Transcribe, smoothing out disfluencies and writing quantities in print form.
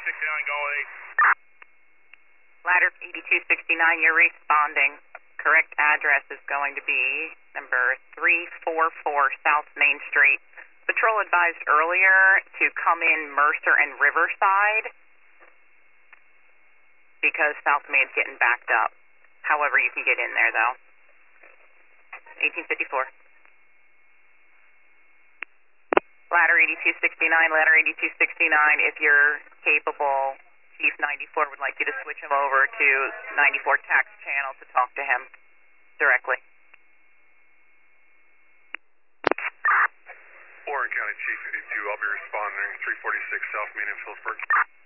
8269, go 8. Ladder 8269, you're responding. Correct address is going to be number 344 South Main Street. Patrol advised earlier to come in Mercer and Riverside because South Main's getting backed up. However, you can get in there, though. 1854. Ladder 8269, ladder 8269, if you're capable, Chief 94 would like you to switch him over to 94 tax channel to talk to him directly. Warren County Chief 82, I'll be responding 346 South Main in Phillipsburg.